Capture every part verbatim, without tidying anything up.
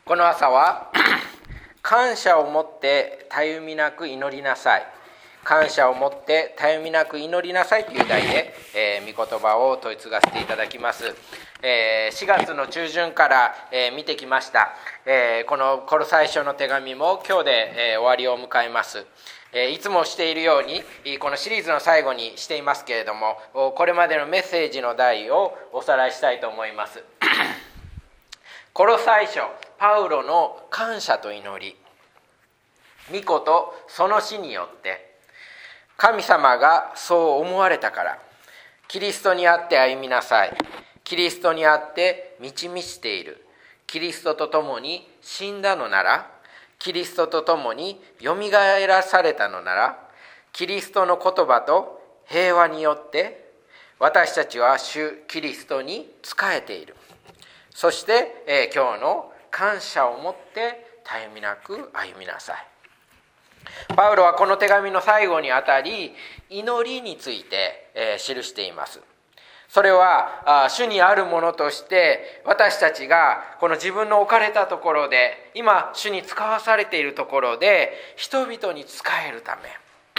この朝は感謝を持ってたゆみなく祈りなさい、感謝を持ってたゆみなく祈りなさいという題で、えー、御言葉を問い継がせていただきます。えー、しがつの中旬から、えー、見てきました、えー、このコロサイ書の手紙も今日で、えー、終わりを迎えます。えー、いつもしているようにこのシリーズの最後にしていますけれども、これまでのメッセージの題をおさらいしたいと思います。コロサイ書、パウロの感謝と祈り。御子とその死によって神様がそう思われたから、キリストにあって歩みなさい。キリストにあって満ち満ちている。キリストと共に死んだのなら、キリストと共によみがえらされたのなら、キリストの言葉と平和によって私たちは主キリストに仕えている。そして、えー、今日の感謝を持ってたゆみなく歩みなさい。パウロはこの手紙の最後にあたり、祈りについて、えー、記しています。それは主にあるものとして、私たちがこの自分の置かれたところで、今主に使わされているところで人々に仕えるため、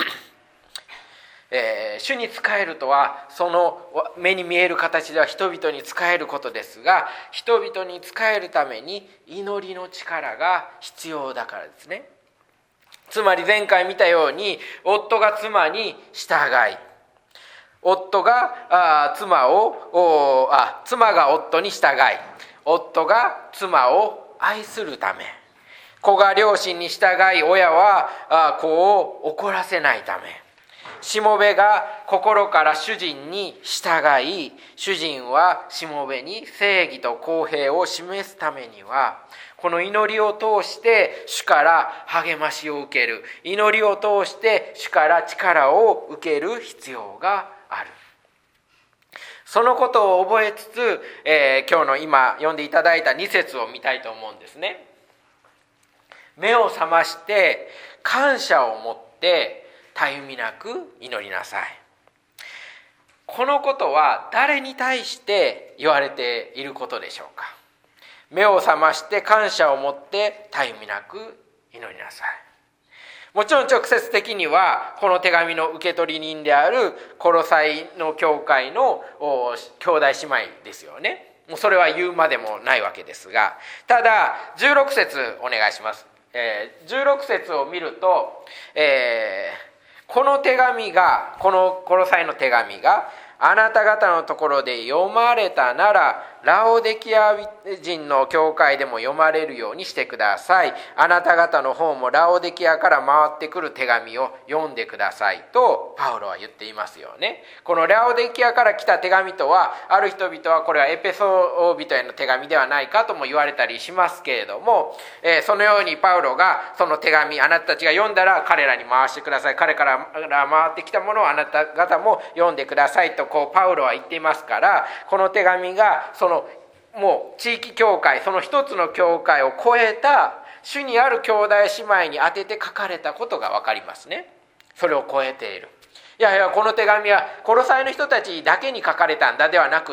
えー、主に仕えるとはその目に見える形では人々に仕えることですが、人々に仕えるために祈りの力が必要だからですね。つまり前回見たように、夫が妻に従い、夫があ妻をあ妻が夫に従い、夫が妻を愛するため、子が両親に従い、親は子を怒らせないため、しもべが心から主人に従い、主人はしもべに正義と公平を示すためには、この祈りを通して主から励ましを受ける、祈りを通して主から力を受ける必要がある。そのことを覚えつつ、えー、今日の今読んでいただいたに節を見たいと思うんですね。目を覚まして感謝を持ってたゆみなく祈りなさい。このことは誰に対して言われていることでしょうか。目を覚まして感謝を持ってたゆみなく祈りなさい。もちろん直接的にはこの手紙の受け取り人であるコロサイの教会の兄弟姉妹ですよね。もうそれは言うまでもないわけですが、ただじゅうろく節お願いします。えー、じゅうろく節を見ると、えー、この手紙がこのコロサイの手紙があなた方のところで読まれたなら、ラオデキア人の教会でも読まれるようにしてください。あなた方の方もラオデキアから回ってくる手紙を読んでくださいとパウロは言っていますよね。このラオデキアから来た手紙とは、ある人々はこれはエペソ人への手紙ではないかとも言われたりしますけれども、えー、そのようにパウロがその手紙、あなたたちが読んだら彼らに回してください、彼から回ってきたものをあなた方も読んでくださいとこうパウロは言っていますから、この手紙がそのもう地域教会、その一つの教会を超えた主にある兄弟姉妹に宛てて書かれたことが分かりますね。それを超えている。いやいや、この手紙はコロサイの人たちだけに書かれたんだではなくって、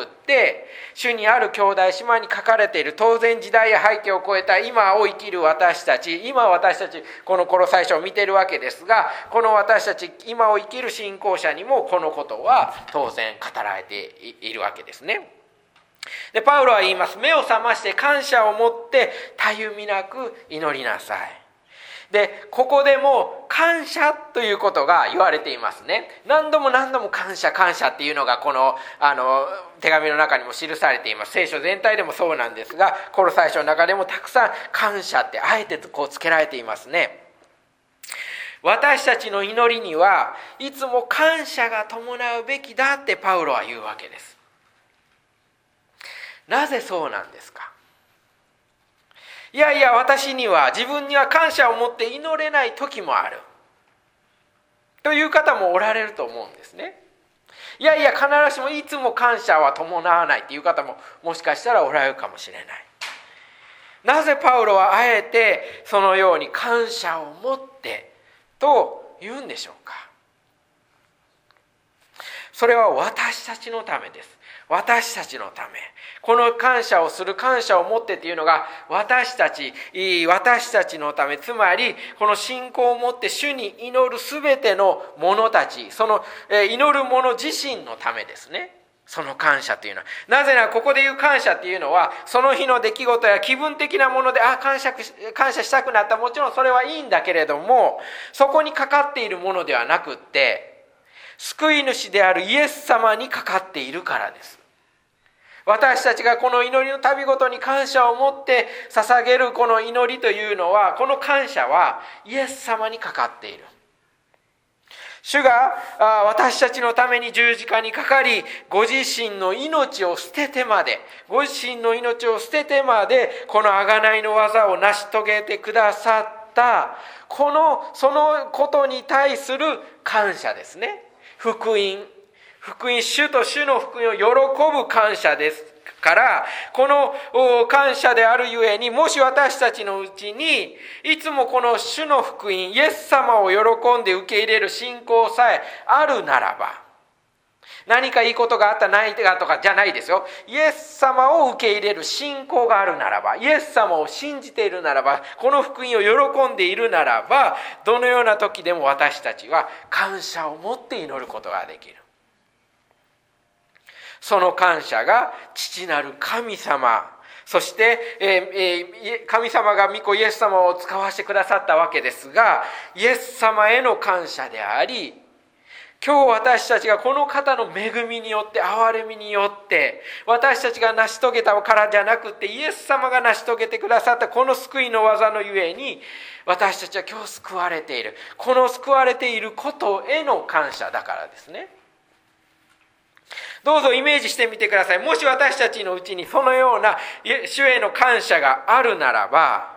主にある兄弟姉妹に書かれている、当然時代や背景を超えた今を生きる私たち、今私たちこのコロサイ書を見ているわけですが、この私たち今を生きる信仰者にもこのことは当然語られているわけですね。でパウロは言います。目を覚まして感謝を持ってたゆみなく祈りなさい。でここでも感謝ということが言われていますね。何度も何度も感謝感謝っていうのがこのあの手紙の中にも記されています。聖書全体でもそうなんですが、コロサイ書の中でもたくさん感謝ってあえてこうつけられていますね。私たちの祈りにはいつも感謝が伴うべきだってパウロは言うわけです。なぜそうなんですか。いやいや、私には自分には感謝を持って祈れない時もあるという方もおられると思うんですね。いやいや、必ずしもいつも感謝は伴わないという方ももしかしたらおられるかもしれない。なぜパウロはあえてそのように感謝を持ってと言うんでしょうか。それは私たちのためです。 私たちのため、この感謝をする、感謝を持ってっていうのが私たち私たちのため、つまりこの信仰を持って主に祈るすべての者たち、その祈る者自身のためですね。その感謝というのは、なぜならここで言う感謝っていうのは、その日の出来事や気分的なもので、あ感謝感謝したくなった、もちろんそれはいいんだけれども、そこにかかっているものではなくって、救い主であるイエス様にかかっているからです。私たちがこの祈りの旅ごとに感謝を持って捧げるこの祈りというのは、この感謝はイエス様にかかっている。主が私たちのために十字架にかかり、ご自身の命を捨ててまで、ご自身の命を捨ててまで、この贖いの技を成し遂げてくださった、この、そのことに対する感謝ですね。福音。福音、主と主の福音を喜ぶ感謝ですから、この感謝であるゆえに、もし私たちのうちにいつもこの主の福音、イエス様を喜んで受け入れる信仰さえあるならば、何かいいことがあったないかとかじゃないですよ。イエス様を受け入れる信仰があるならば、イエス様を信じているならば、この福音を喜んでいるならば、どのような時でも私たちは感謝を持って祈ることができる。その感謝が父なる神様、そして、えー、神様が御子イエス様を使わせてくださったわけですが、イエス様への感謝であり、今日私たちがこの方の恵みによって、憐れみによって、私たちが成し遂げたからじゃなくて、イエス様が成し遂げてくださったこの救いの技のゆえに、私たちは今日救われている。この救われていることへの感謝だからですね。どうぞイメージしてみてください。もし私たちのうちにそのような主への感謝があるならば、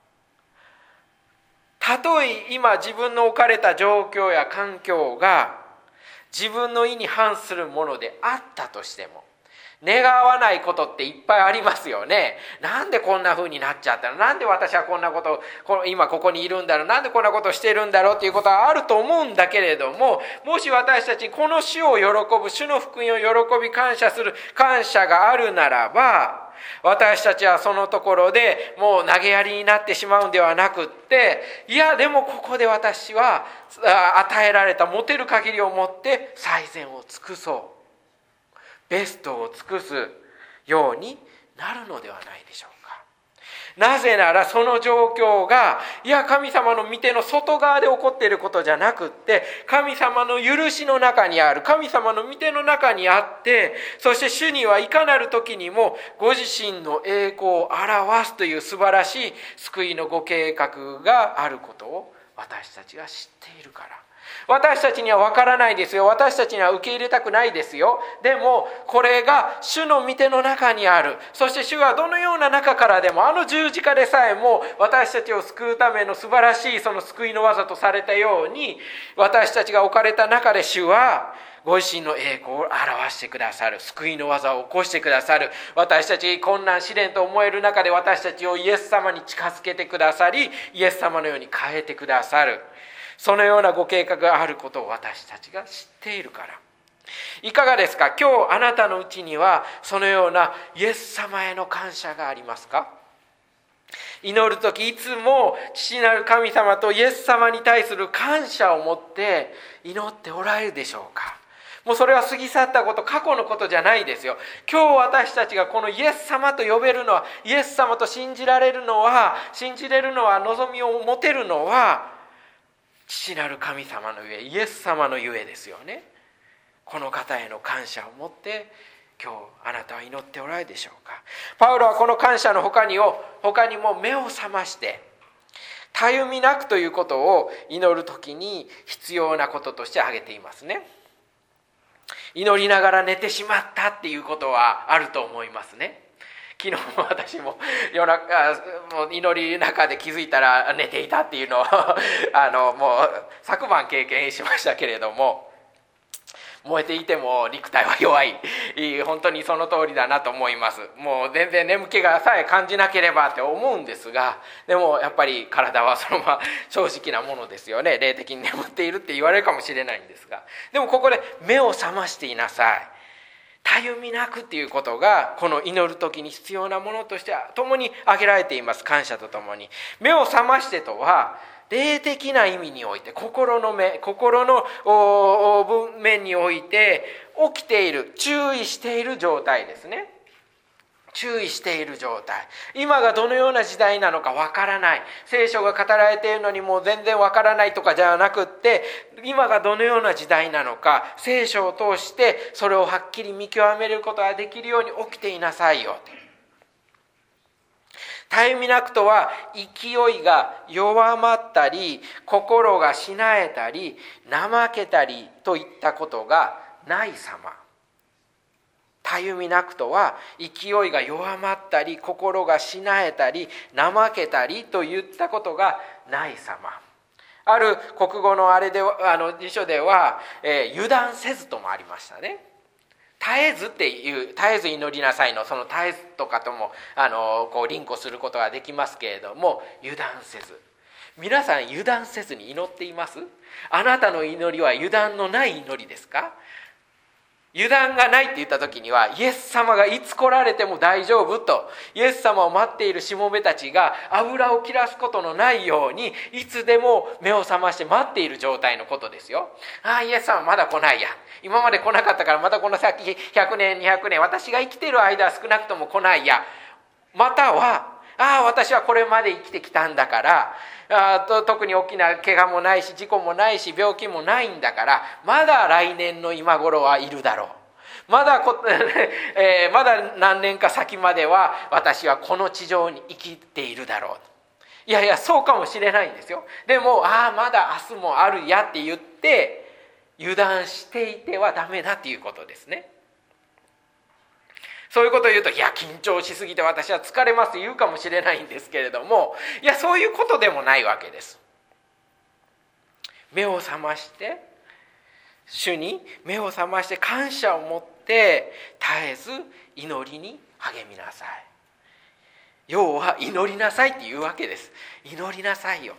たとえ今自分の置かれた状況や環境が自分の意に反するものであったとしても、願わないことっていっぱいありますよね。なんでこんな風になっちゃったの、なんで私はこんなことを今ここにいるんだろう、なんでこんなことをしてるんだろうっていうことはあると思うんだけれども、もし私たちにこの主を喜ぶ、主の福音を喜び感謝する感謝があるならば、私たちはそのところでもう投げやりになってしまうんではなくって、いやでもここで私は与えられた持てる限りをもって最善を尽くそう、ベストを尽くすようになるのではないでしょうか。なぜならその状況が、いや神様の御手の外側で起こっていることじゃなくって、神様の許しの中にある、神様の御手の中にあって、そして主にはいかなる時にもご自身の栄光を表すという素晴らしい救いのご計画があることを私たちが知っているから。私たちには分からないですよ。私たちには受け入れたくないですよ。でもこれが主の御手の中にある。そして主はどのような中からでも、あの十字架でさえも私たちを救うための素晴らしいその救いの技とされたように、私たちが置かれた中で主はご自身の栄光を表してくださる、救いの技を起こしてくださる。私たち困難試練と思える中で私たちをイエス様に近づけてくださり、イエス様のように変えてくださる。そのようなご計画があることを私たちが知っているから。いかがですか？今日あなたのうちにはそのようなイエス様への感謝がありますか？祈るときいつも父なる神様とイエス様に対する感謝を持って祈っておられるでしょうか？もうそれは過ぎ去ったこと、過去のことじゃないですよ。今日私たちがこのイエス様と呼べるのは、イエス様と信じられるのは、信じれるのは、望みを持てるのは父なる神様のゆえ、イエス様のゆえですよね。この方への感謝を持って今日あなたは祈っておられるでしょうか。パウロはこの感謝の他にを他にも目を覚ましてたゆみなくということを祈るときに必要なこととして挙げていますね。祈りながら寝てしまったっていうことはあると思いますね。昨日も私も夜中もう祈りの中で気づいたら寝ていたっていうのをあのもう昨晩経験しましたけれども、燃えていても肉体は弱い、本当にその通りだなと思います。もう全然眠気がさえ感じなければって思うんですが、でもやっぱり体はそのまま正直なものですよね。霊的に眠っているって言われるかもしれないんですが、でもここで目を覚ましていなさい。 たゆみなくっていうことがこの祈る時に必要なものとしては共に挙げられています。感謝とともに。目を覚ましてとは霊的な意味において、心の目、心の文面において起きている、注意している状態ですね。注意している状態。今がどのような時代なのかわからない。聖書が語られているのにもう全然わからないとかじゃなくって、今がどのような時代なのか、聖書を通してそれをはっきり見極めることができるように起きていなさいよと。たゆみなくとは勢いが弱まったり、心がしなえたり、怠けたりといったことがない様。たゆみなくとは勢いが弱まったり、心がしなえたり、怠けたりといったことがない様。ある国語のあれであの辞書では、えー、油断せずともありましたね。絶えずっていう、絶えず祈りなさいのその絶えずとかともあのこうリンクすることができますけれども、油断せず。皆さん油断せずに祈っています？あなたの祈りは油断のない祈りですか？油断がないって言った時には、イエス様がいつ来られても大丈夫と、イエス様を待っているしもべたちが油を切らすことのないように、いつでも目を覚まして待っている状態のことですよ。ああ、イエス様まだ来ないや。今まで来なかったからまたこの先ひゃくねんにひゃくねん、私が生きている間は少なくとも来ないや。または、ああ、私はこれまで生きてきたんだから、あと特に大きな怪我もないし、事故もないし、病気もないんだから、まだ来年の今頃はいるだろう。まだこ、えー、まだ何年か先までは私はこの地上に生きているだろう。いやいや、そうかもしれないんですよ。でも、ああ、まだ明日もあるやって言って、油断していてはダメだっていうことですね。そういうことを言うと、いや緊張しすぎて私は疲れますと言うかもしれないんですけれども、いやそういうことでもないわけです。目を覚まして、主に目を覚まして感謝を持って絶えず祈りに励みなさい。要は祈りなさいっていうわけです。祈りなさいよ。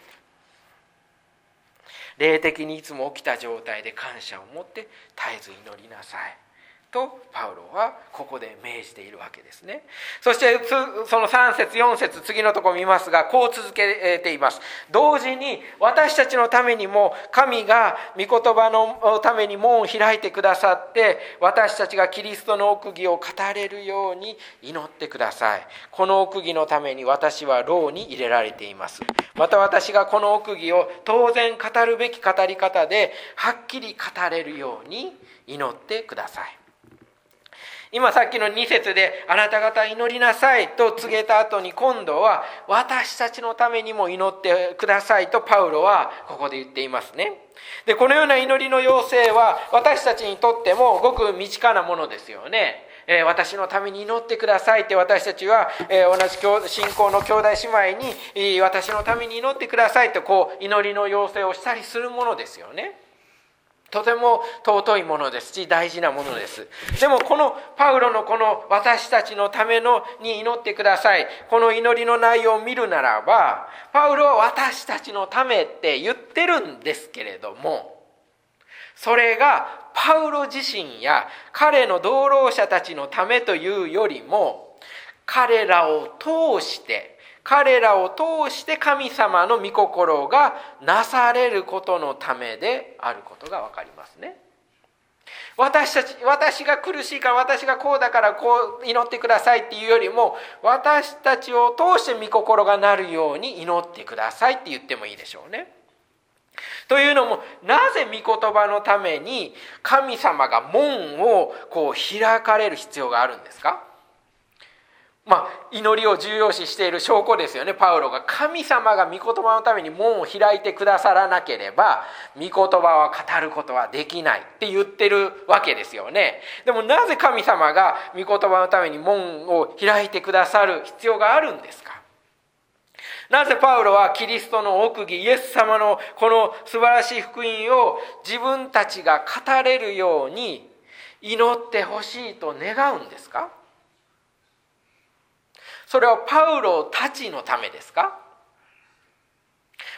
霊的にいつも起きた状態で感謝を持って絶えず祈りなさいとパウロはここで命じているわけですね。そしてそのさん節よん節、次のところ見ますが、こう続けています。同時に私たちのためにも神が御言葉のために門を開いてくださって、私たちがキリストの奥義を語れるように祈ってください。この奥義のために私は牢に入れられています。また私がこの奥義を当然語るべき語り方ではっきり語れるように祈ってください。今さっきのに節であなた方祈りなさいと告げた後に、今度は私たちのためにも祈ってくださいとパウロはここで言っていますね。で、このような祈りの要請は私たちにとってもごく身近なものですよね。えー、私のために祈ってくださいって私たちは、えー、同じ信仰の兄弟姉妹に、えー、私のために祈ってくださいとこう祈りの要請をしたりするものですよね。とても尊いものですし大事なものです。でもこのパウロのこの私たちのためのに祈ってください、この祈りの内容を見るならば、パウロは私たちのためって言ってるんですけれども、それがパウロ自身や彼の同労者たちのためというよりも、彼らを通して彼らを通して神様の御心がなされることのためであることが分かりますね。私たち、私が苦しいから、私がこうだからこう祈ってくださいっていうよりも、私たちを通して御心がなるように祈ってくださいって言ってもいいでしょうね。というのも、なぜ御言葉のために神様が門をこう開かれる必要があるんですか？まあ、祈りを重要視している証拠ですよね。パウロが神様が御言葉のために門を開いてくださらなければ御言葉は語ることはできないって言ってるわけですよね。でもなぜ神様が御言葉のために門を開いてくださる必要があるんですか？なぜパウロはキリストの奥義、イエス様のこの素晴らしい福音を自分たちが語れるように祈ってほしいと願うんですか？それはパウロたちのためですか？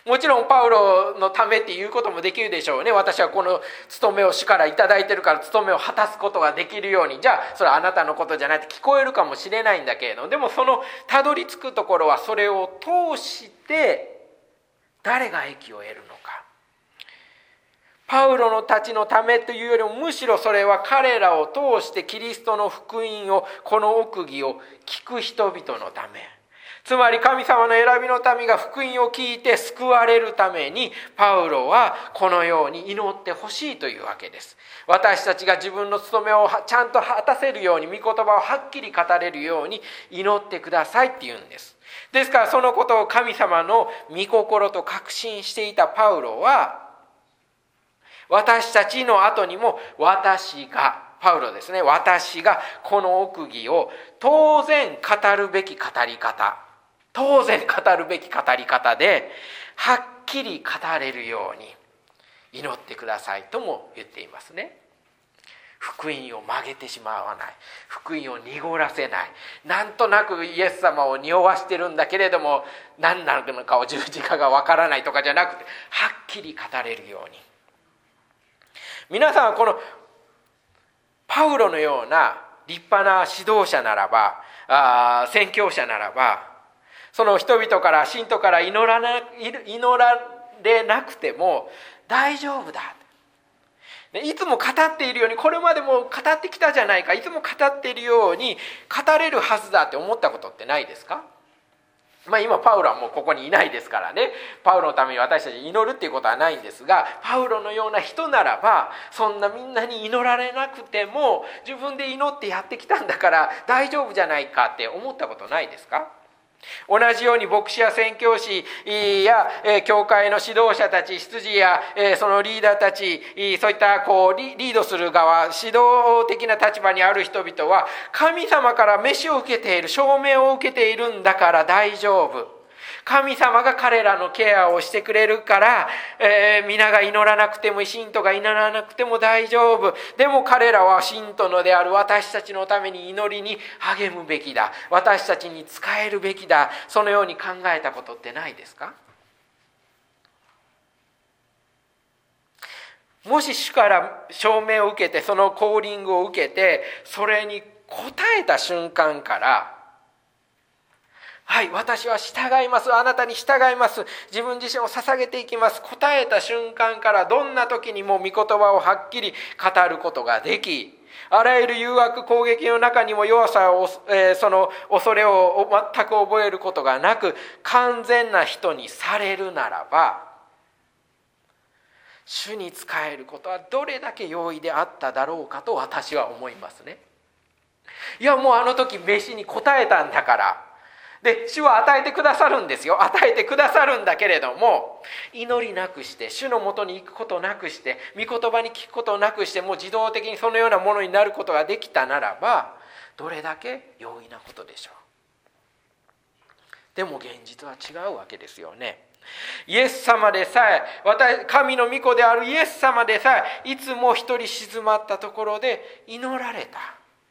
もちろんパウロのためっていうこともできるでしょうね。私はこの務めを主からいただいてるから務めを果たすことができるように、じゃあそれはあなたのことじゃないって聞こえるかもしれないんだけれど、でもそのたどり着くところはそれを通して誰が益を得るのか。パウロのたちのためというよりも、むしろそれは彼らを通してキリストの福音を、この奥義を聞く人々のため、つまり神様の選びの民が福音を聞いて救われるために、パウロはこのように祈ってほしいというわけです。私たちが自分の務めをちゃんと果たせるように、御言葉をはっきり語れるように祈ってくださいっていうんです。ですからそのことを神様の御心と確信していたパウロは、私たちの後にも私が、パウロですね、私がこの奥義を当然語るべき語り方、当然語るべき語り方ではっきり語れるように祈ってくださいとも言っていますね。福音を曲げてしまわない、福音を濁らせない、なんとなくイエス様を匂わしてるんだけれども何なのかを十字架がわからないとかじゃなくて、はっきり語れるように。皆さんはこのパウロのような立派な指導者ならば、あ宣教者ならば、その人々から信徒から祈らな祈られなくても大丈夫だ。いつも語っているように、これまでも語ってきたじゃないか、いつも語っているように語れるはずだって思ったことってないですか？まあ今パウロはもうここにいないですからね、パウロのために私たち祈るっていうことはないんですが、パウロのような人ならば、そんなみんなに祈られなくても自分で祈ってやってきたんだから大丈夫じゃないかって思ったことないですか？同じように牧師や宣教師や教会の指導者たち、執事やそのリーダーたち、そういったこうリードする側、指導的な立場にある人々は神様から召しを受けている、証明を受けているんだから大丈夫、神様が彼らのケアをしてくれるから、えー、皆が祈らなくても、信徒が祈らなくても大丈夫。でも彼らは信徒のである私たちのために祈りに励むべきだ、私たちに仕えるべきだ、そのように考えたことってないですか？もし主から証明を受けて、そのコーリングを受けて、それに応えた瞬間から、はい、私は従います、あなたに従います、自分自身を捧げていきます、答えた瞬間からどんな時にも御言葉をはっきり語ることができ、あらゆる誘惑攻撃の中にも弱さを、えー、その恐れを全く覚えることがなく完全な人にされるならば、主に仕えることはどれだけ容易であっただろうかと私は思いますね。いやもうあの時飯に応えたんだから、で主は与えてくださるんですよ、与えてくださるんだけれども、祈りなくして、主のもとに行くことなくして、御言葉に聞くことなくして、もう自動的にそのようなものになることができたならば、どれだけ容易なことでしょう。でも現実は違うわけですよね。イエス様でさえ、神の御子であるイエス様でさえ、いつも一人静まったところで祈られた。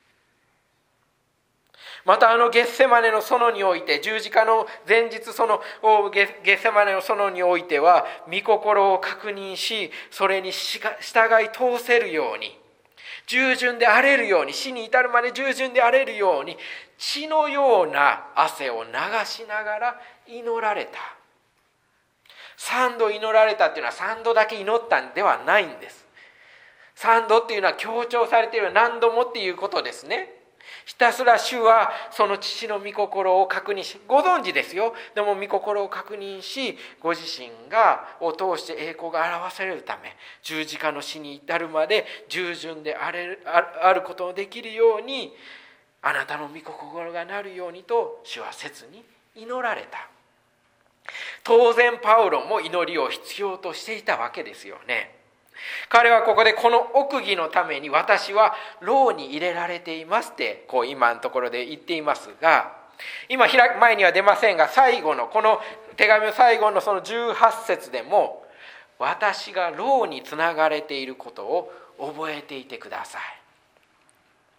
またあのゲッセマネの園において、十字架の前日、そのゲッセマネの園においては御心を確認し、それに従い通せるように、従順であれるように、死に至るまで従順であれるように、血のような汗を流しながら祈られた。三度祈られたっていうのは三度だけ祈ったんではないんです。三度っていうのは強調されている何度もっていうことですね。ひたすら主はその父の御心を確認し、ご存知ですよ。でも御心を確認し、ご自身がを通して栄光が表されるため、十字架の死に至るまで従順であれる、あることのできるように、あなたの御心がなるようにと主は切に祈られた。当然パウロも祈りを必要としていたわけですよね。彼はここでこの奥義のために私は牢に入れられていますってこう今のところで言っていますが、今開く前には出ませんが、最後のこの手紙の最後のそのじゅうはち節でも、私が牢につながれていることを覚えていてください。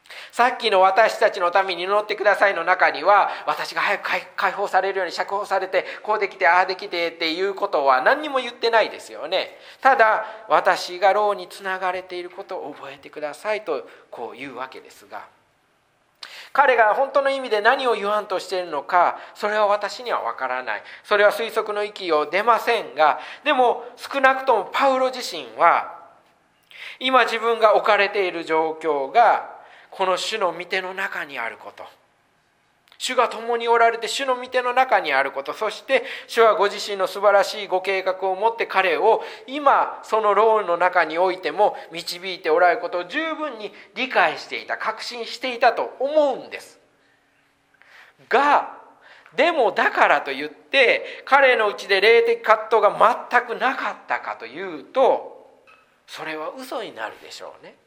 さっきの私たちのために祈ってくださいの中には、私が早く解放されるように釈放されて、こうできてああできてっていうことは何にも言ってないですよね。ただ私が牢につながれていることを覚えてくださいとこう言うわけですが、彼が本当の意味で何を言わんとしているのか、それは私には分からない。それは推測の域を出ませんが、でも少なくともパウロ自身は今自分が置かれている状況がこの主の御手の中にあること、主が共におられて主の御手の中にあること、そして主はご自身の素晴らしいご計画を持って彼を今その牢の中においても導いておられることを十分に理解していた、確信していたと思うんですが、でもだからといって彼のうちで霊的葛藤が全くなかったかというと、それは嘘になるでしょうね。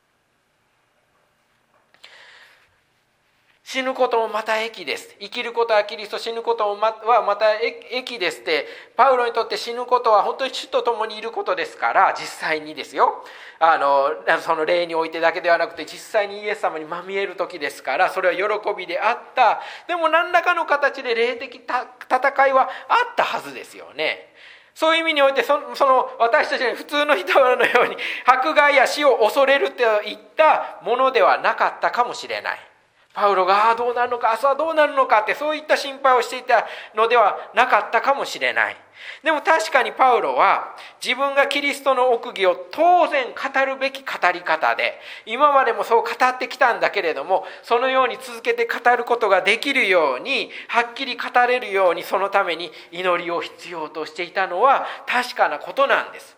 死ぬこともまた益です。生きることはキリスト、死ぬことはまた益ですって、パウロにとって死ぬことは本当に主と共にいることですから、実際にですよ、あのその霊においてだけではなくて実際にイエス様にまみえる時ですから、それは喜びであった。でも何らかの形で霊的戦いはあったはずですよね。そういう意味において そ, その私たちの普通の人のように迫害や死を恐れるといったものではなかったかもしれない。パウロがああどうなるのか、明日はどうなるのかって、そういった心配をしていたのではなかったかもしれない。でも確かにパウロは自分がキリストの奥義を当然語るべき語り方で、今までもそう語ってきたんだけれども、そのように続けて語ることができるように、はっきり語れるように、そのために祈りを必要としていたのは確かなことなんです。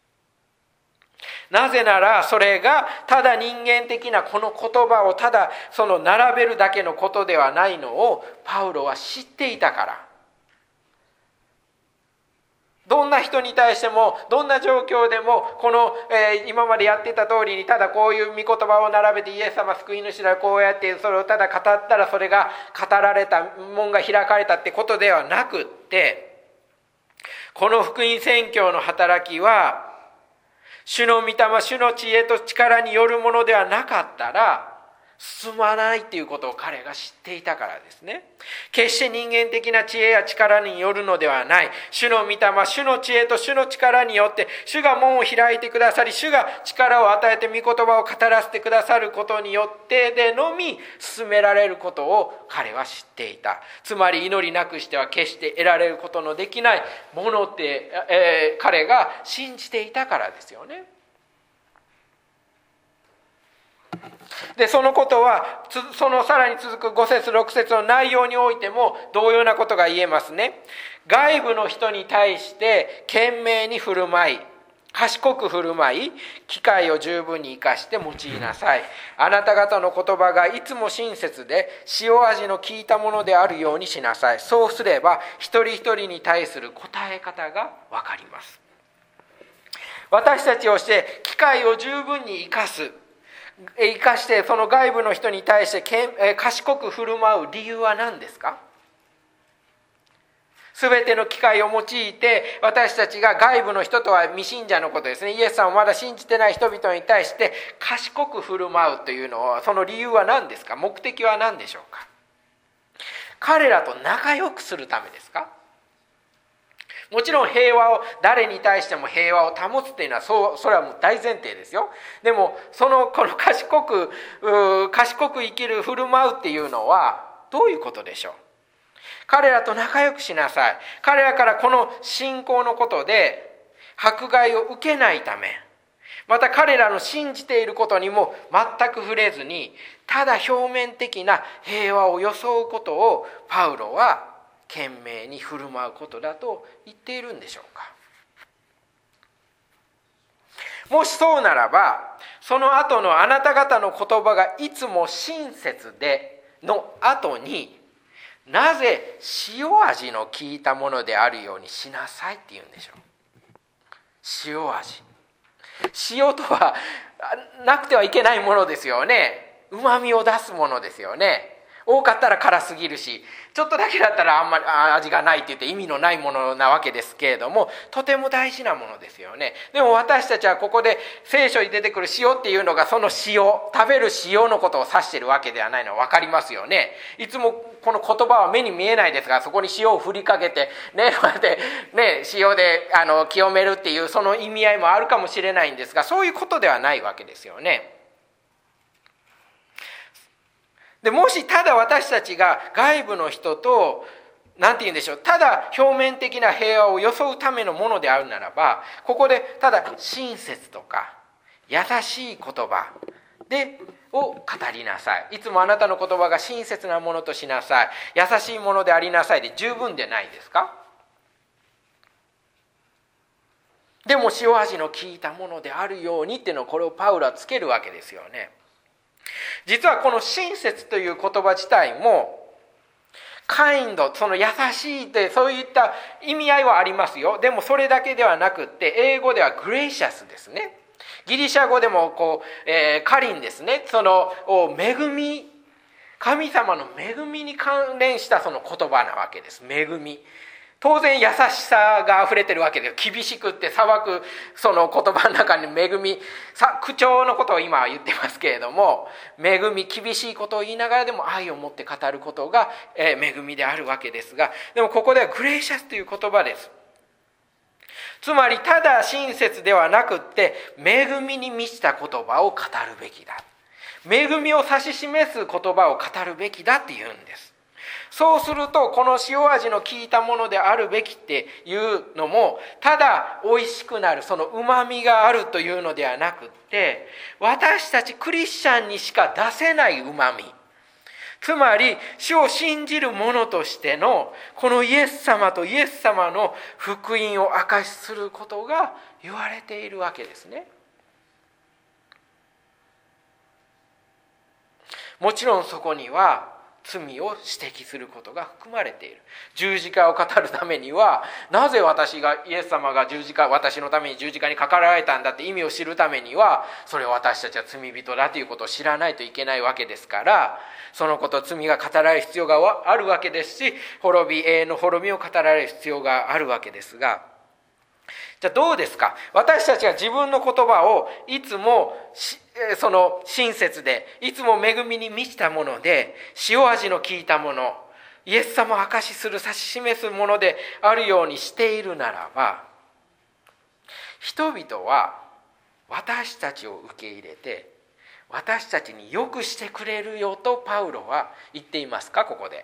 なぜならそれがただ人間的なこの言葉をただその並べるだけのことではないのをパウロは知っていたから。どんな人に対してもどんな状況でもこの、えー、今までやってた通りにただこういう御言葉を並べてイエス様救い主だこうやってそれをただ語ったらそれが語られた門が開かれたってことではなくって、この福音宣教の働きは主の御霊、主の知恵と力によるものではなかったら進まないということを彼が知っていたからですね。決して人間的な知恵や力によるのではない。主の御霊、主の知恵と主の力によって主が門を開いてくださり、主が力を与えて御言葉を語らせてくださることによってでのみ進められることを彼は知っていた。つまり祈りなくしては決して得られることのできないものって、えー、彼が信じていたからですよね。でそのことはそのさらに続くご節ろく節の内容においても同様なことが言えますね。外部の人に対して賢明に振る舞い、賢く振る舞い、機会を十分に生かして用いなさい。あなた方の言葉がいつも親切で塩味の効いたものであるようにしなさい。そうすれば一人一人に対する答え方が分かります。私たちをして機会を十分に生かす、生かしてその外部の人に対して賢く振る舞う理由は何ですか？すべての機会を用いて私たちが外部の人とは未信者のことですね、イエスさんをまだ信じてない人々に対して賢く振る舞うというのは、その理由は何ですか？目的は何でしょうか？彼らと仲良くするためですか？もちろん平和を、誰に対しても平和を保つというのはそう、それはもう大前提ですよ。でもそのこの賢く賢く生きる振る舞うっていうのはどういうことでしょう？彼らと仲良くしなさい。彼らからこの信仰のことで迫害を受けないため、また彼らの信じていることにも全く触れずに、ただ表面的な平和を装うことをパウロは懸命に振る舞うことだと言っているんでしょうか。もしそうならば、その後のあなた方の言葉がいつも親切での後に、なぜ塩味の効いたものであるようにしなさいって言うんでしょう。塩味、塩とはなくてはいけないものですよね。うまみを出すものですよね。 多かったら辛すぎるし、ちょっとだけだったらあんまり味がないって言って意味のないものなわけですけれども、とても大事なものですよね。でも私たちはここで聖書に出てくる塩っていうのが、その塩、食べる塩のことを指しているわけではないのは分かりますよね。いつもこの言葉は目に見えないですが、そこに塩を振りかけてね、こうやってね、塩であの清めるっていうその意味合いもあるかもしれないんですが、そういうことではないわけですよね。でもしただ私たちが外部の人と何て言うんでしょう、ただ表面的な平和を装うためのものであるならば、ここでただ親切とか優しい言葉でを語りなさい。いつもあなたの言葉が親切なものとしなさい、優しいものでありなさいで十分でないですか？でも塩味の効いたものであるようにっていうのを、これをパウロはつけるわけですよね。実はこの親切という言葉自体もカインド、その優しいってそういった意味合いはありますよ。でもそれだけではなくって、英語ではグレイシャスですね。ギリシャ語でもこう、えー、カリンですね。その恵み、神様の恵みに関連したその言葉なわけです。恵み、当然優しさがあふれてるわけで、厳しくって裁くその言葉の中に恵み、口調のことを今は言ってますけれども、恵み、厳しいことを言いながらでも愛を持って語ることが恵みであるわけですが、でもここではグレイシャスという言葉です。つまりただ親切ではなくって、恵みに満ちた言葉を語るべきだ、恵みを指し示す言葉を語るべきだっていうんです。そうすると、この塩味の効いたものであるべきっていうのも、ただ美味しくなる、そのうまみがあるというのではなくって、私たちクリスチャンにしか出せないうまみ、つまり主を信じる者としてのこのイエス様とイエス様の福音を証しすることが言われているわけですね。もちろんそこには罪を指摘することが含まれている。十字架を語るためには、なぜ私がイエス様が十字架、私のために十字架にかかられたんだって意味を知るためには、それを私たちは罪人だということを知らないといけないわけですから、そのこと、罪が語られる必要があるわけですし、滅び、永遠の滅びを語られる必要があるわけですが、じゃあどうですか？私たちが自分の言葉をいつもその親切で、いつも恵みに満ちたもので、塩味の効いたもの、イエス様を証しする、指し示すものであるようにしているならば、人々は私たちを受け入れて、私たちによくしてくれるよとパウロは言っていますか？ここで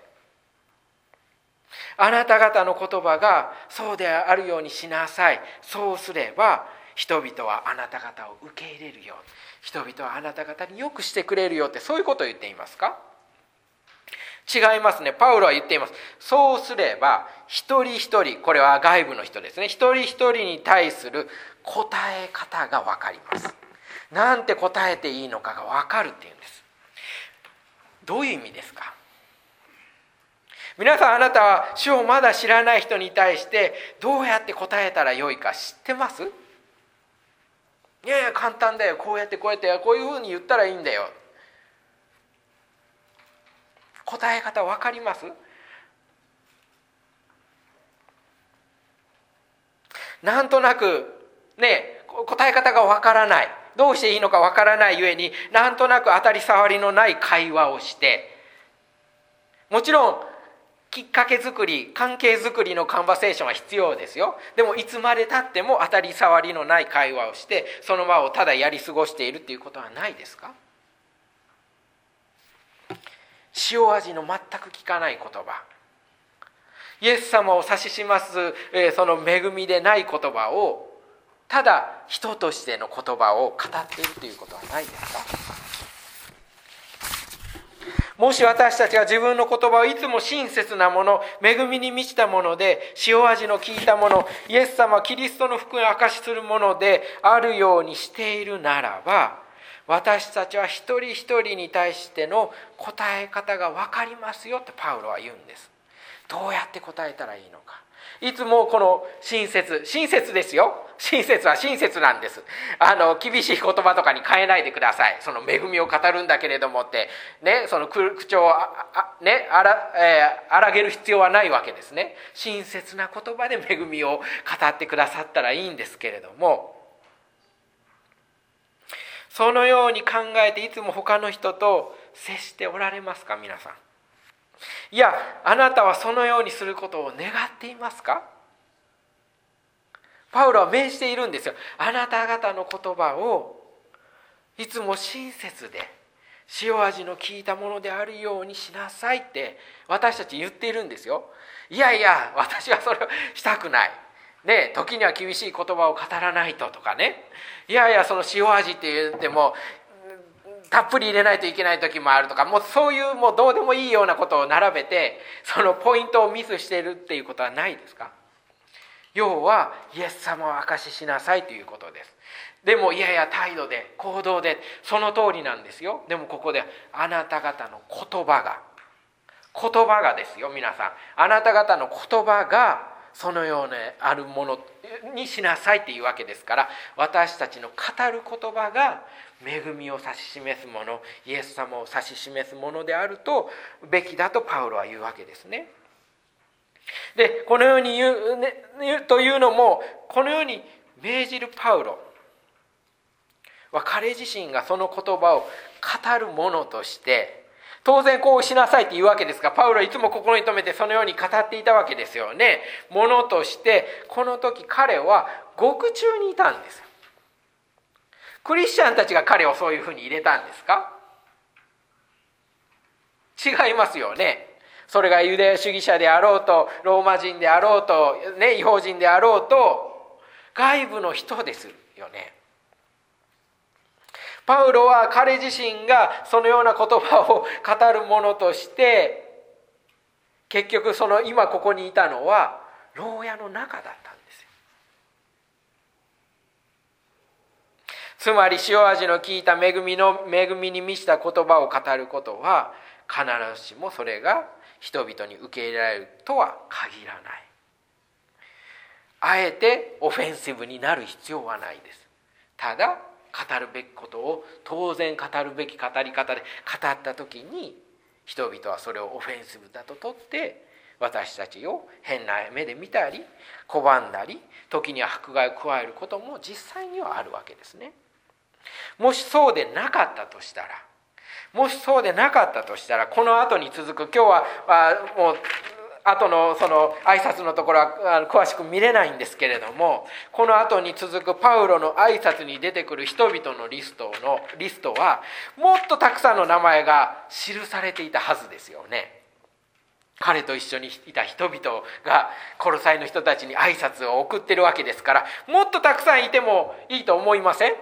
あなた方の言葉がそうであるようにしなさい。そうすれば人々はあなた方を受け入れるよ。人々はあなた方によくしてくれるよって、そういうことを言っていますか？違いますね。パウロは言っています。そうすれば一人一人、これは外部の人ですね、一人一人に対する答え方が分かります。なんて答えていいのかが分かるっていうんです。どういう意味ですか？皆さん、あなたは主をまだ知らない人に対してどうやって答えたらよいか知ってます？いやいや簡単だよ、こうやってこうやってこういうふうに言ったらいいんだよ。答え方分かります？なんとなくね、答え方が分からない、どうしていいのか分からないゆえに、なんとなく当たり障りのない会話をして、もちろんきっかけ作り、関係作りのカンバセーションは必要ですよ。でもいつまでたっても当たり障りのない会話をして、その場をただやり過ごしているっていうことはないですか？塩味の全く効かない言葉、イエス様を指し示す、えー、その恵みでない言葉を、ただ人としての言葉を語っているということはないですか？もし私たちが自分の言葉をいつも親切なもの、恵みに満ちたもので、塩味の効いたもの、イエス様キリストの福音を証しするものであるようにしているならば、私たちは一人一人に対しての答え方が分かりますよってパウロは言うんです。 どうやって答えたらいいのか。いつもこの親切、親切ですよ。親切は親切なんです。あの厳しい言葉とかに変えないでください。その恵みを語るんだけれどもってね、その口調をああねあら、えー、荒げる必要はないわけですね。親切な言葉で恵みを語ってくださったらいいんですけれども、そのように考えていつも他の人と接しておられますか、皆さん。いや、あなたはそのようにすることを願っていますか。パウロは命じているんですよ。あなた方の言葉をいつも親切で塩味の効いたものであるようにしなさいって私たち言っているんですよ。いやいや、私はそれをしたくないね、時には厳しい言葉を語らないととかね、いやいや、その塩味って言ってもたっぷり入れないといけない時もあるとか、もうそういうもうどうでもいいようなことを並べてそのポイントをミスしているっていうことはないですか。要はイエス様を証ししなさいということです。でもいやいや、態度で行動でその通りなんですよ。でもここであなた方の言葉が言葉がですよ、皆さん、あなた方の言葉がそのようなあるものにしなさいっていうわけですから、私たちの語る言葉が恵みを指し示すもの、イエス様を指し示すものであるとべきだとパウロは言うわけですね。でこのように言う、ね、言うというのも、このように命じるパウロは彼自身がその言葉を語るものとして当然こうしなさいって言うわけですが、パウロはいつも心に留めてそのように語っていたわけですよね。ものとしてこの時彼は獄中にいたんです。クリスチャンたちが彼をそういうふうに入れたんですか。違いますよね。それがユダヤ主義者であろうとローマ人であろうと、ね、異邦人であろうと外部の人ですよね。パウロは彼自身がそのような言葉を語るものとして結局その今ここにいたのは牢屋の中だったんですよ。つまり塩味の効いた恵みの恵みに満ちた言葉を語ることは必ずしもそれが人々に受け入れられるとは限らない。あえてオフェンシブになる必要はないです。ただ語るべきことを当然語るべき語り方で語った時に人々はそれをオフェンシブだと取って私たちを変な目で見たり拒んだり、時には迫害を加えることも実際にはあるわけですね。もしそうでなかったとしたらもしそうでなかったとしたらこの後に続く、今日はあもう後のその挨拶のところは詳しく見れないんですけれども、この後に続くパウロの挨拶に出てくる人々のリストのリストはもっとたくさんの名前が記されていたはずですよね。彼と一緒にいた人々がコロサイの人たちに挨拶を送ってるわけですから、もっとたくさんいてもいいと思いません？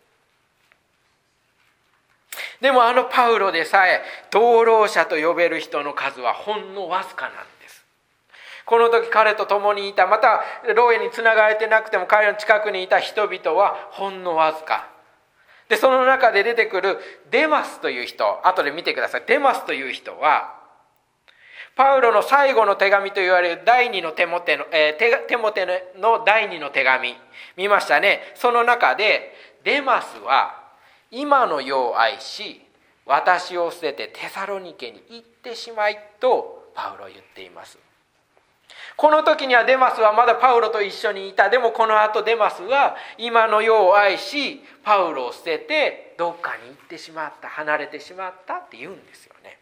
でもあのパウロでさえ同労者と呼べる人の数はほんのわずかなんです。この時彼と共にいた、また牢屋につながれてなくても彼の近くにいた人々はほんのわずかで、その中で出てくるデマスという人、後で見てください。デマスという人はパウロの最後の手紙と言われる第二のテモテの、えー、テモテの第二の手紙見ましたね。その中でデマスは今の世を愛し私を捨ててテサロニケに行ってしまいとパウロは言っています。この時にはデマスはまだパウロと一緒にいた。でもこの後デマスは今の世を愛しパウロを捨ててどっかに行ってしまった、離れてしまったって言うんですよね。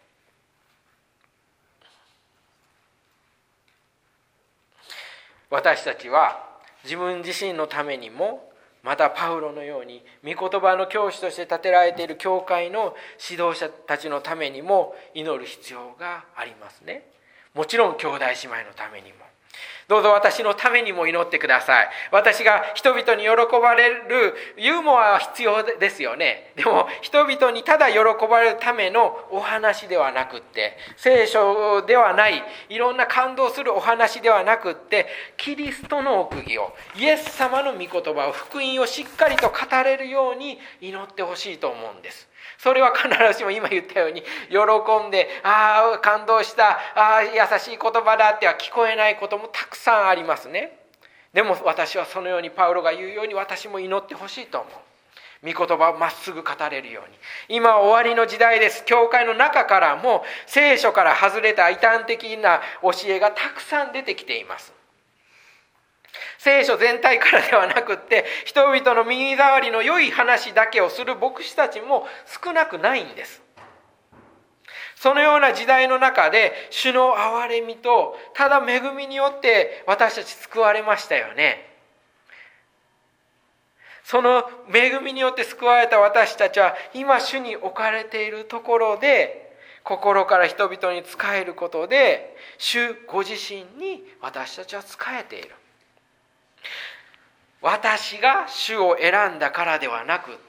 私たちは自分自身のためにもまたパウロのように御言葉の教師として立てられている教会の指導者たちのためにも祈る必要がありますね。もちろん兄弟姉妹のためにも、どうぞ私のためにも祈ってください。私が人々に喜ばれるユーモアは必要ですよね。でも人々にただ喜ばれるためのお話ではなくって、聖書ではないいろんな感動するお話ではなくって、キリストの奥義を、イエス様の御言葉を、福音をしっかりと語れるように祈ってほしいと思うんです。 それは必ずしも今言ったように喜んで、ああ感動した、ああ優しい言葉だっては聞こえないこともたくさんありますね。でも私はそのようにパウロが言うように私も祈ってほしいと思う。御言葉をまっすぐ語れるように。今は終わりの時代です。教会の中からも聖書から外れた異端的な教えがたくさん出てきています。聖書全体からではなくって、人々の耳障りの良い話だけをする牧師たちも少なくないんです。そのような時代の中で、主の憐れみとただ恵みによって私たち救われましたよね。その恵みによって救われた私たちは、今主に置かれているところで心から人々に仕えることで、主ご自身に私たちは仕えている。私が主を選んだからではなくって、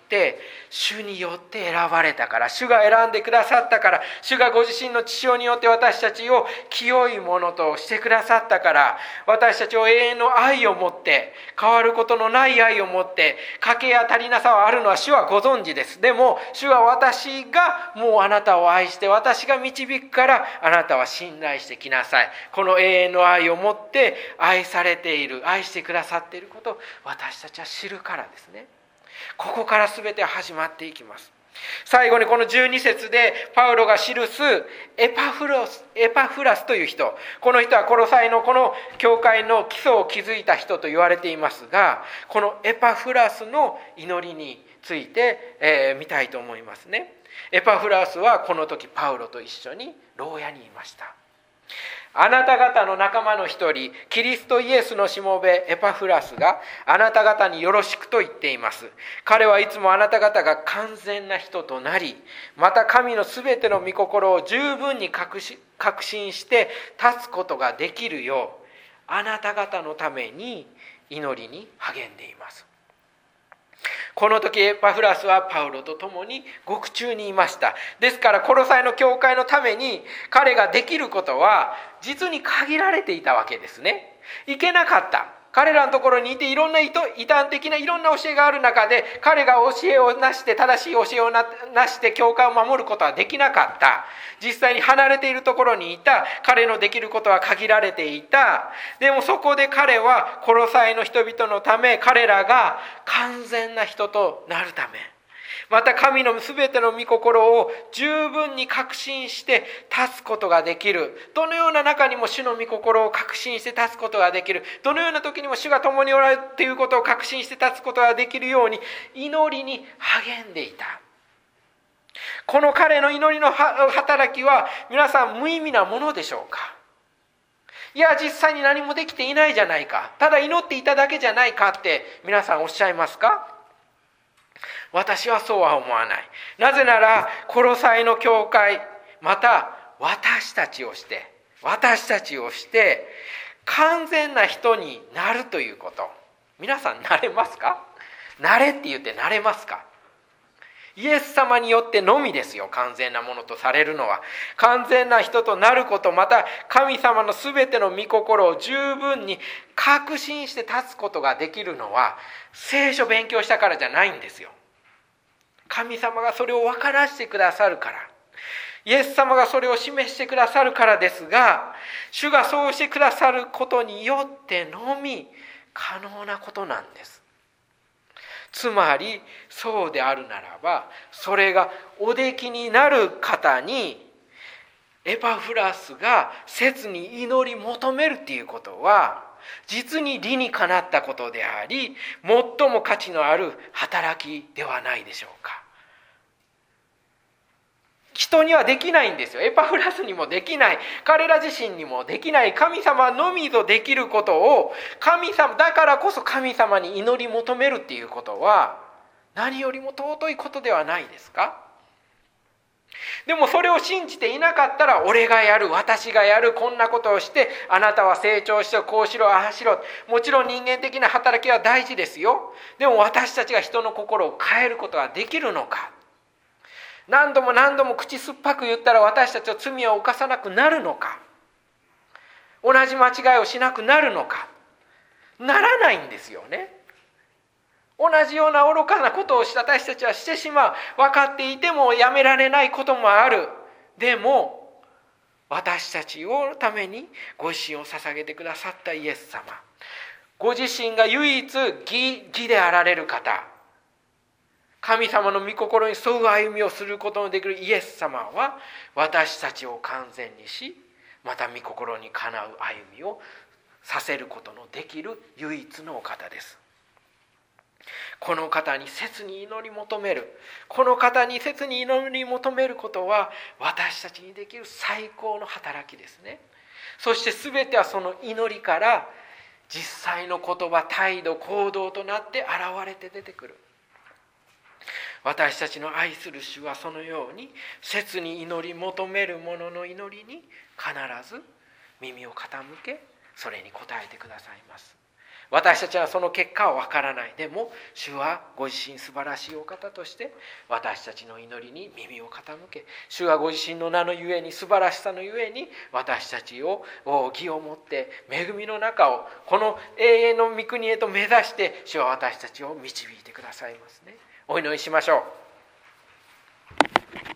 主によって選ばれたから、主が選んでくださったから、主がご自身の血潮によって私たちを清いものとしてくださったから、私たちを永遠の愛を持って、変わることのない愛を持って、欠けや足りなさはあるのは主はご存知です。でも主は私がもうあなたを愛して、私が導くからあなたは信頼してきなさい。この永遠の愛を持って愛されている、愛してくださっていることを私たちは知るからですね。ここから全て始まっていきます。最後にこのじゅうに節でパウロが記すエパフロス、エパフラスという人、この人はコロサイのこの教会の基礎を築いた人と言われていますが、このエパフラスの祈りについて、えー、見たいと思いますね。エパフラスはこの時パウロと一緒に牢屋にいました。あなた方の仲間の一人、キリストイエスのしもべエパフラスがあなた方によろしくと言っています。彼はいつもあなた方が完全な人となり、また神のすべての御心を十分に確信して立つことができるよう、あなた方のために祈りに励んでいます。この時エパフラスはパウロと共に獄中にいました。ですからコロサイの教会のために彼ができることは実に限られていたわけですね。いけなかった。彼らのところにいていろんな異端的ないろんな教えがある中で、彼が教えをなして正しい教えをなして教会を守ることはできなかった。実際に離れているところにいた彼のできることは限られていた。でもそこで彼はコロサイの人々のため、彼らが完全な人となるため、また神のすべての御心を十分に確信して立つことができる。どのような中にも主の御心を確信して立つことができる。どのような時にも主が共におられるということを確信して立つことができるように祈りに励んでいた。この彼の祈りの働きは皆さん無意味なものでしょうか。いや実際に何もできていないじゃないか、ただ祈っていただけじゃないかって皆さんおっしゃいますか？私はそうは思わない。なぜならコロサイの教会、また私たちをして私たちをして完全な人になるということ、皆さんなれますか？なれって言ってなれますか？イエス様によってのみですよ、完全なものとされるのは。完全な人となること、また神様のすべての御心を十分に確信して立つことができるのは聖書勉強したからじゃないんですよ。神様がそれを分からせてくださるから、イエス様がそれを示してくださるからですが、主がそうしてくださることによってのみ可能なことなんです。つまりそうであるならば、それがおできになる方にエパフラスが切に祈り求めるっていうことは実に理にかなったことであり、最も価値のある働きではないでしょうか。人にはできないんですよ。エパフラスにもできない、彼ら自身にもできない、神様のみぞできることを、神様だからこそ神様に祈り求めるっていうことは何よりも尊いことではないですか。でもそれを信じていなかったら、俺がやる、私がやる、こんなことをしてあなたは成長してこうしろああしろ、もちろん人間的な働きは大事ですよ。でも私たちが人の心を変えることはできるのか。何度も何度も口酸っぱく言ったら私たちは罪を犯さなくなるのか。同じ間違いをしなくなるのか。ならないんですよね。 同じような愚かなことを私たちはしてしまう。分かっていてもやめられないこともある。でも私たちのためにご自身を捧げてくださったイエス様、ご自身が唯一義、義であられる方、神様の御心に沿う歩みをすることのできるイエス様は私たちを完全にし、また御心にかなう歩みをさせることのできる唯一のお方です。この方に切に祈り求める、この方に切に祈り求めることは私たちにできる最高の働きですね。そして全てはその祈りから実際の言葉、態度、行動となって現れて出てくる。私たちの愛する主はそのように切に祈り求める者の祈りに必ず耳を傾け、それに応えてくださいます。私たちはその結果は分からない。でも主はご自身素晴らしいお方として私たちの祈りに耳を傾け、主はご自身の名のゆえに、素晴らしさのゆえに私たちを義をもって恵みの中をこの永遠の御国へと目指して主は私たちを導いてくださいますね。お祈りしましょう。